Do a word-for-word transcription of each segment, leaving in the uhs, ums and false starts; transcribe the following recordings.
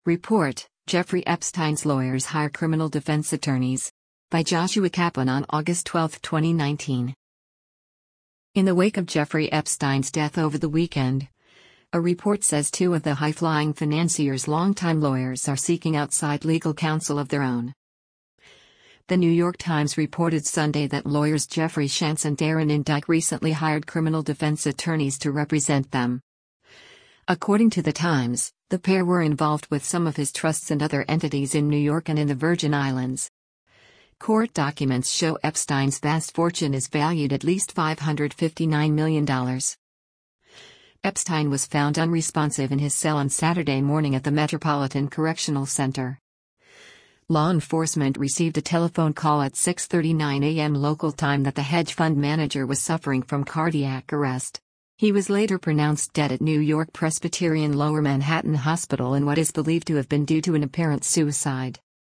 Report, Jeffrey Epstein's lawyers hire criminal defense attorneys. By Joshua Kaplan on August twelfth, twenty nineteen. In the wake of Jeffrey Epstein's death over the weekend, a report says two of the high-flying financier's longtime lawyers are seeking outside legal counsel of their own. The New York Times reported Sunday that lawyers Jeffrey Shantz and Darren Indyk recently hired criminal defense attorneys to represent them. According to the Times, the pair were involved with some of his trusts and other entities in New York and in the Virgin Islands. Court documents show Epstein's vast fortune is valued at least five hundred fifty-nine million dollars. Epstein was found unresponsive in his cell on Saturday morning at the Metropolitan Correctional Center. Law enforcement received a telephone call at six thirty-nine a m local time that the hedge fund manager was suffering from cardiac arrest. He was later pronounced dead at New York Presbyterian Lower Manhattan Hospital in what is believed to have been due to an apparent suicide.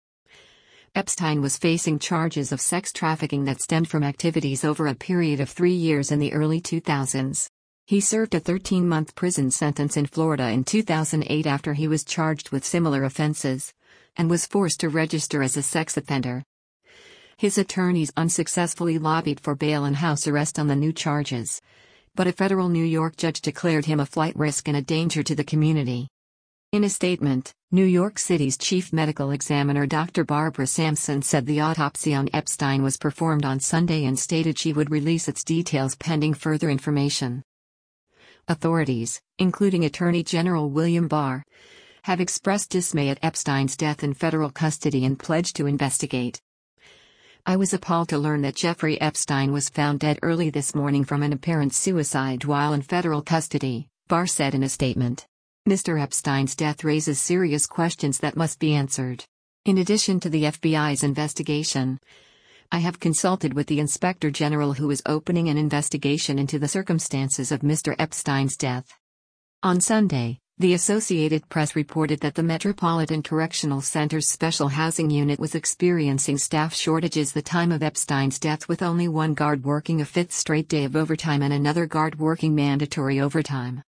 Epstein was facing charges of sex trafficking that stemmed from activities over a period of three years in the early two thousands. He served a thirteen-month prison sentence in Florida in two thousand eight after he was charged with similar offenses, and was forced to register as a sex offender. His attorneys unsuccessfully lobbied for bail and house arrest on the new charges, but a federal New York judge declared him a flight risk and a danger to the community. In a statement, New York City's chief medical examiner Doctor Barbara Sampson said the autopsy on Epstein was performed on Sunday and stated she would release its details pending further information. Authorities, including Attorney General William Barr, have expressed dismay at Epstein's death in federal custody and pledged to investigate. "I was appalled to learn that Jeffrey Epstein was found dead early this morning from an apparent suicide while in federal custody," Barr said in a statement. "Mister Epstein's death raises serious questions that must be answered. In addition to the F B I's investigation, I have consulted with the Inspector General who is opening an investigation into the circumstances of Mister Epstein's death." On Sunday, the Associated Press reported that the Metropolitan Correctional Center's Special Housing Unit was experiencing staff shortages the time of Epstein's death, with only one guard working a fifth straight day of overtime and another guard working mandatory overtime.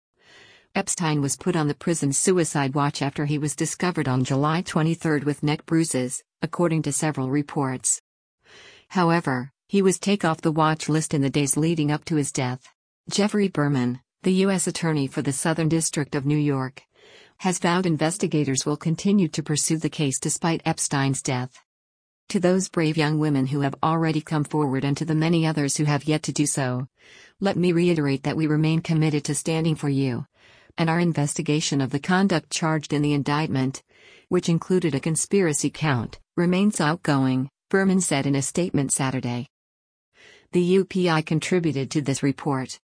Epstein was put on the prison suicide watch after he was discovered on July twenty-third with neck bruises, according to several reports. However, he was taken off the watch list in the days leading up to his death. Jeffrey Berman, the U S Attorney for the Southern District of New York, has vowed investigators will continue to pursue the case despite Epstein's death. To those brave young women who have already come forward and to the many others who have yet to do so, let me reiterate that we remain committed to standing for you, and our investigation of the conduct charged in the indictment, which included a conspiracy count, remains outgoing, Berman said in a statement Saturday. The U P I contributed to this report.